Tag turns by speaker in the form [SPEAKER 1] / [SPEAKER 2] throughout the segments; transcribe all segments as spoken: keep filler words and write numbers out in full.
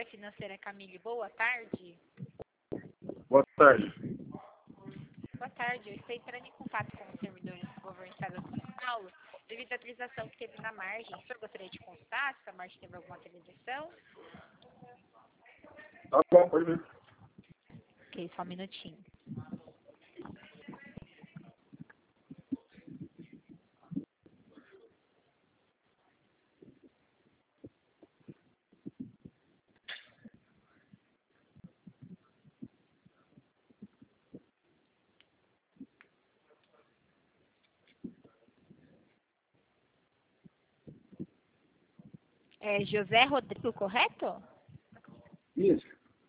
[SPEAKER 1] Financeira Camille, boa tarde.
[SPEAKER 2] Boa tarde.
[SPEAKER 1] Boa tarde, eu estou entrando em contato com os servidores do governo do estado de São Paulo devido à atualização que teve na margem. O senhor gostaria de consultar se a margem teve alguma atualização?
[SPEAKER 2] Tá bom, pode ver.
[SPEAKER 1] Ok, só um minutinho. É José Rodrigo, correto?
[SPEAKER 2] Isso.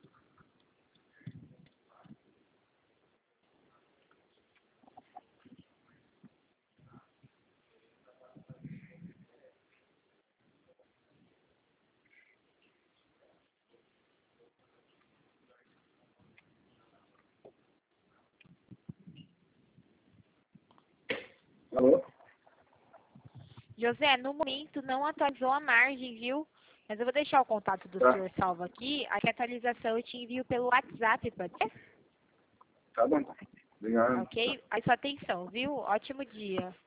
[SPEAKER 2] Alô?
[SPEAKER 1] José, no momento não atualizou a margem, viu? Mas eu vou deixar o contato do
[SPEAKER 2] Tá.
[SPEAKER 1] senhor salvo aqui. Aqui a atualização eu te envio pelo WhatsApp, pode ser?
[SPEAKER 2] Tá bom. Obrigado.
[SPEAKER 1] Ok? Aí sua atenção, viu? Ótimo dia.